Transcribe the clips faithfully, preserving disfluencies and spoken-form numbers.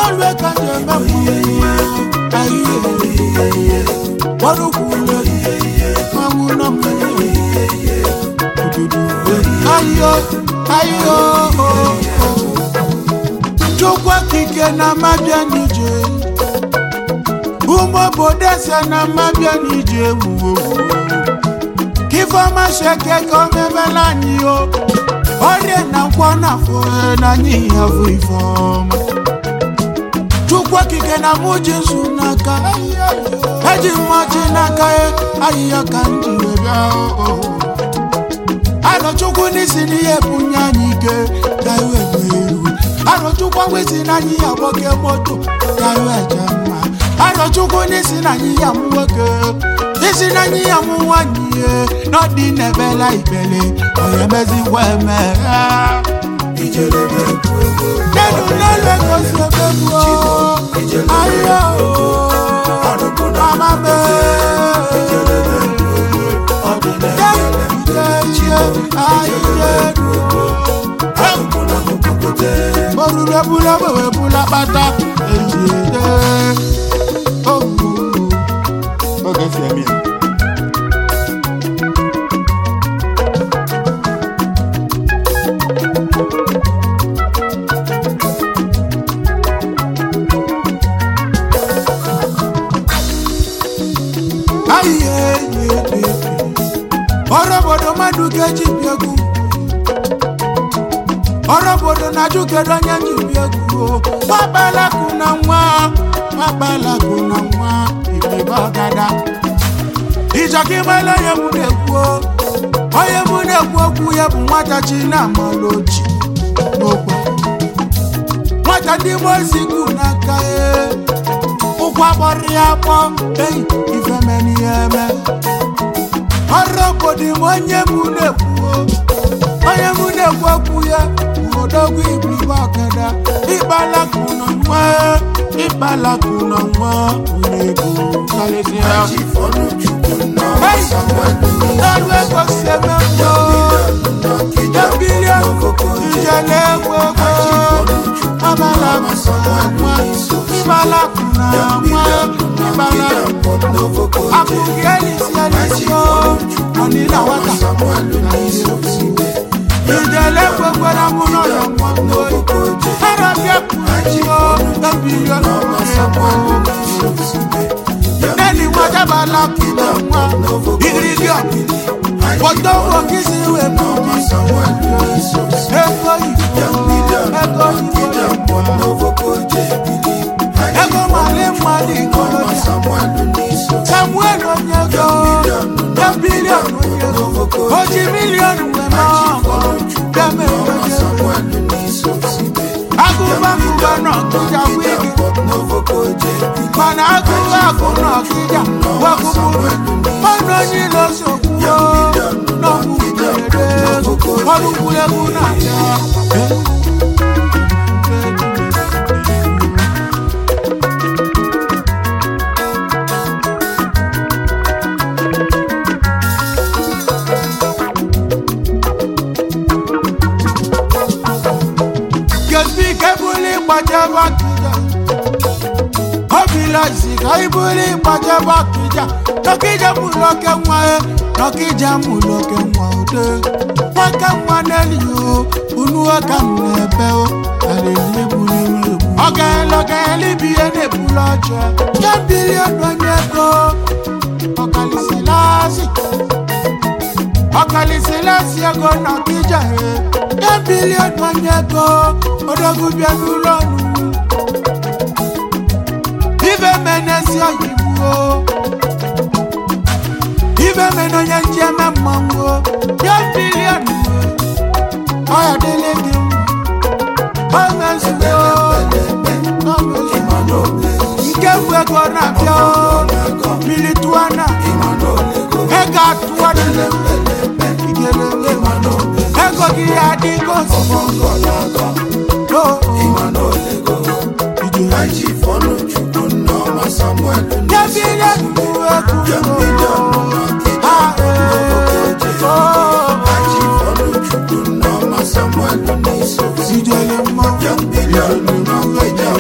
alwe kanje mebu aye warukule mamuna mwe ayo ayo chukwa kike na mabia nije umo bodese na mabia nije kifama sheke komebela niyo ore na kwana fo na nyi havu ifoma chukwa kike na muji sunaka haji mwaji naka e ayiya kanji webya alo chukwu nisi niye punya nike kaiwe mweru alo chukwa wisi na nyi ya boke moto kaiwe jama alo chukwu nisi na nyi ya mwoke nisi na nyi ya mwanye no di nebela ibele oyemezi weme ijelebe nenu nele kosi ebebo ayo amabe Borule bula bula bula bata oh okay see me aye ora bodo maduke jibiegu ora bodo na juke donya jibiegu mabala kuna nwa mabala kuna nwa ibibagada ijakimala yemudeku oye mudeku ku yebu nwata china malochi nokwa nwata di moziku nakae ukwa bori apo hey ifemeni yeme ora bodo monye mudeku oye mudeku ku ye odogu ibibagada ibala kuna nwa ibala kuna nwa unego kalesia ajifonu chukuna samuelu alwe ko sememo jambilia ijele gogo abala samuelu ibala kuna nwa ibala akugeli sialisio anila wata samuelu ijele gogo na muno yo mwo arabia kujo jambilia samuelu Neni wajaba la kina mwa Igridio Bodo wakisi we mumi Ego Ego Ego mali mali kono Samuel onyego Jambilion onyego Oji million we mango Deme onyego Akuba kuba no kuja wiki Mana akuba kuno kija Wakubu Ono nilo sokuyo No kukere Wakukule kunaya Pajaba kija Obila zika ibuli pajaba kija Nokija muloke mwae Nokija muloke mwaode Waka mwanelio Unuwa kamnebeo Alili buli mwebu Oge loge libiye ne buloje Jambilio dwanyeko Okalisilasi Okalisilasi Ego nokija he Jambilio dwanyeko Odogu bianulonu Ive menesi oyibuo Ive meno nyenje memango Jambilionu Oya delege Omesuo Ikewe kona pio Milituana Ega tuwana Ego giyadi kosi No Imanolego Ajifonu chukuna ma Samuel Jambilia kuwe kuwe Ah eh Ajifonu chukuna ma Samuel Niso Sijele ma Jambilia kuwe kuwe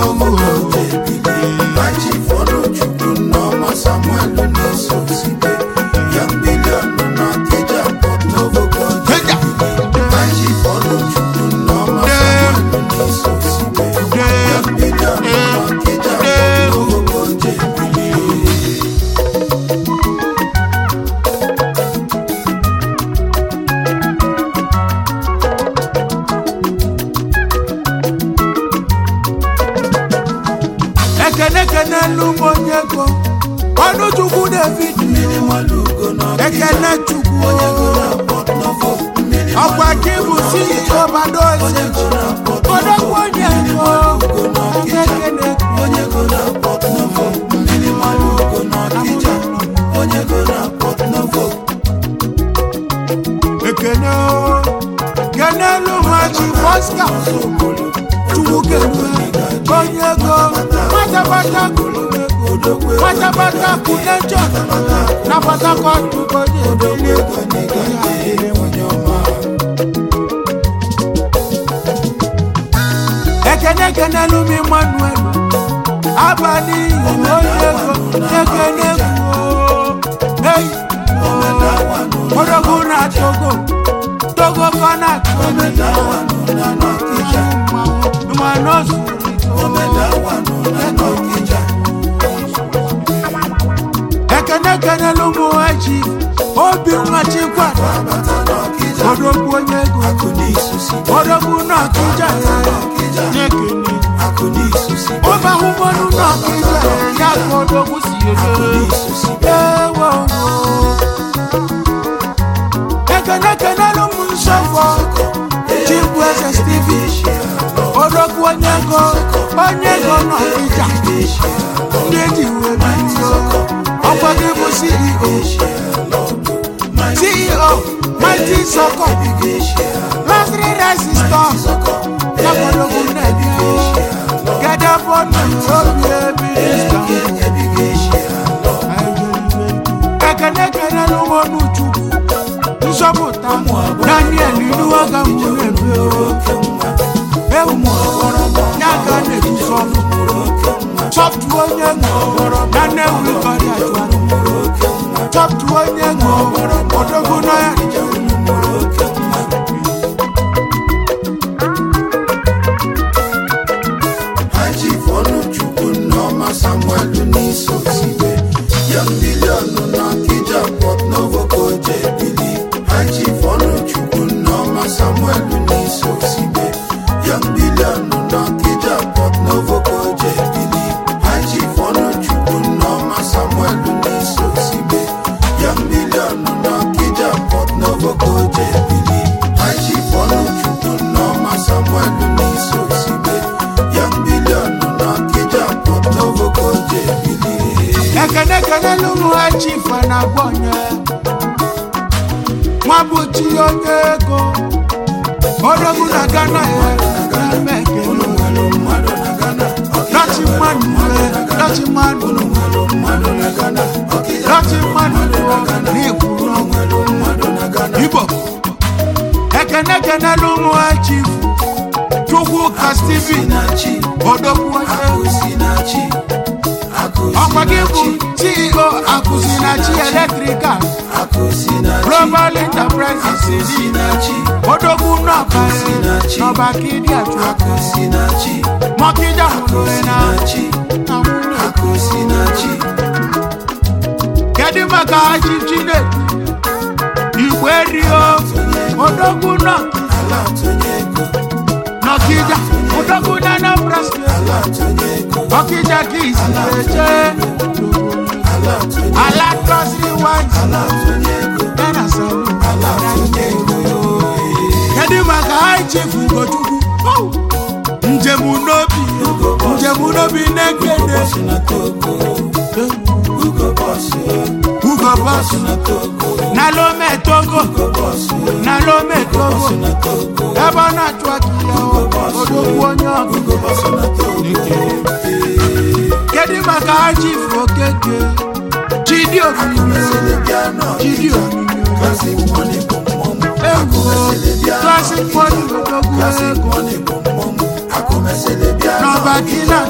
Classic money, classic money,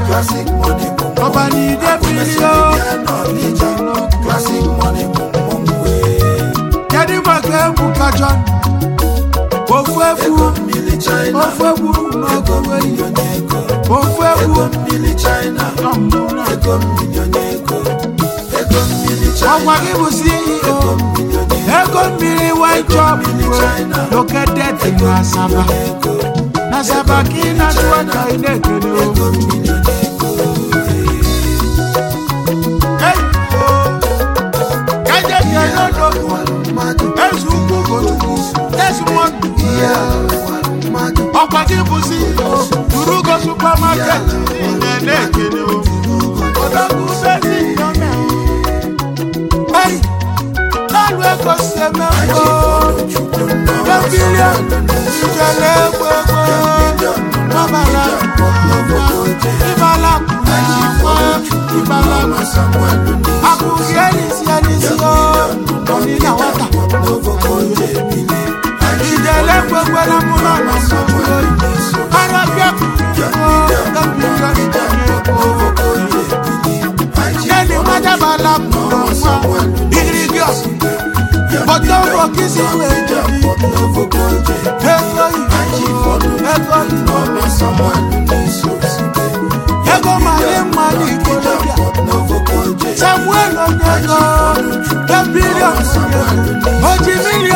classic money boom. Ọba ni ide bilio. Classic money boom boom way. Jadi maka buka John. Ofu efu. Ofu efu n'ogo wey. Ofu efu. Ego million ego. Ego million China. Ọgwa gị bụ C E O. Ego mmiri white chop located in Asaba. Nasaba ka ị na-atụ aka ị na-ekele o. Ego million ego. Hey! Kaje bịa n'ọdọkụ. Ezu ukwu gotukwu. Ezu mmadụ. Ọkwa gị bụ C E O. Durugo supermarket. Ị na-ekele o. Ọdọkụ bezi yọme o. Hey! N'ọlụ ego si eme mbọ. Gambilion. Ijele egbe egbe. Mabala. Ibala. Ibala. Akụghị elisi elisi o. Oni na wata. Ijele egbe egbe na mụ nọ na mbụ. Arabia. Gambilion. Neni wajabala mụrụ nwa. Irigios. Bọ́tọ̀ wọ kí sí ìwé ìjọbi. Ego ìfọ̀, ego ìfọ̀. Ego màlí màlí ìkọlọ́bíà. Samuel Onyego, ten billion. Ojì mílíọ̀nù.